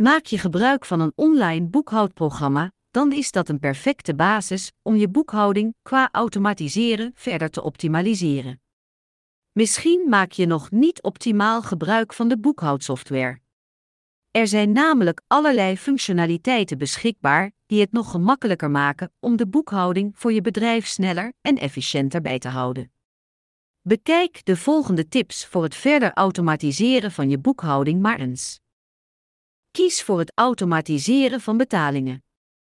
Maak je gebruik van een online boekhoudprogramma, dan is dat een perfecte basis om je boekhouding qua automatiseren verder te optimaliseren. Misschien maak je nog niet optimaal gebruik van de boekhoudsoftware. Er zijn namelijk allerlei functionaliteiten beschikbaar die het nog gemakkelijker maken om de boekhouding voor je bedrijf sneller en efficiënter bij te houden. Bekijk de volgende tips voor het verder automatiseren van je boekhouding maar eens. Kies voor het automatiseren van betalingen.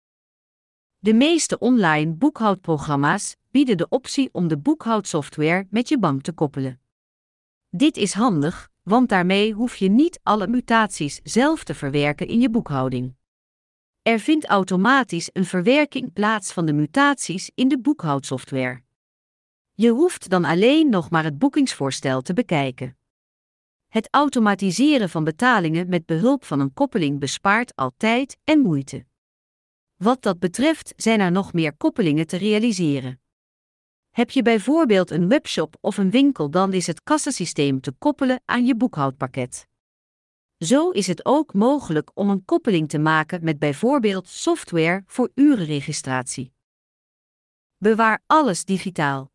De meeste online boekhoudprogramma's bieden de optie om de boekhoudsoftware met je bank te koppelen. Dit is handig, want daarmee hoef je niet alle mutaties zelf te verwerken in je boekhouding. Er vindt automatisch een verwerking plaats van de mutaties in de boekhoudsoftware. Je hoeft dan alleen nog maar het boekingsvoorstel te bekijken. Het automatiseren van betalingen met behulp van een koppeling bespaart al tijd en moeite. Wat dat betreft zijn er nog meer koppelingen te realiseren. Heb je bijvoorbeeld een webshop of een winkel, dan is het kassasysteem te koppelen aan je boekhoudpakket. Zo is het ook mogelijk om een koppeling te maken met bijvoorbeeld software voor urenregistratie. Bewaar alles digitaal.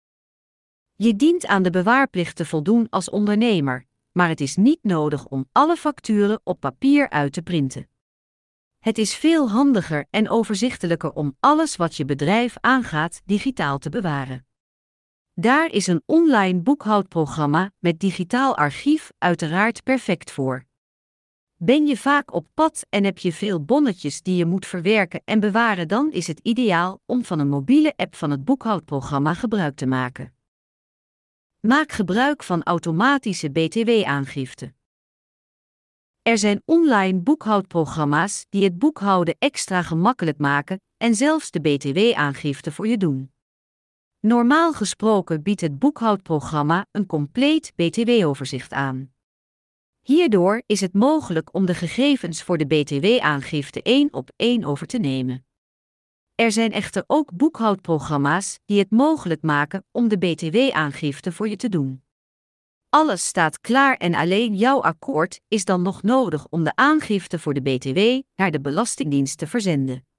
Je dient aan de bewaarplicht te voldoen als ondernemer, maar het is niet nodig om alle facturen op papier uit te printen. Het is veel handiger en overzichtelijker om alles wat je bedrijf aangaat digitaal te bewaren. Daar is een online boekhoudprogramma met digitaal archief uiteraard perfect voor. Ben je vaak op pad en heb je veel bonnetjes die je moet verwerken en bewaren, dan is het ideaal om van een mobiele app van het boekhoudprogramma gebruik te maken. Maak gebruik van automatische btw-aangifte. Er zijn online boekhoudprogramma's die het boekhouden extra gemakkelijk maken en zelfs de btw-aangifte voor je doen. Normaal gesproken biedt het boekhoudprogramma een compleet btw-overzicht aan. Hierdoor is het mogelijk om de gegevens voor de btw-aangifte 1 op 1 over te nemen. Er zijn echter ook boekhoudprogramma's die het mogelijk maken om de btw-aangifte voor je te doen. Alles staat klaar en alleen jouw akkoord is dan nog nodig om de aangifte voor de btw naar de Belastingdienst te verzenden.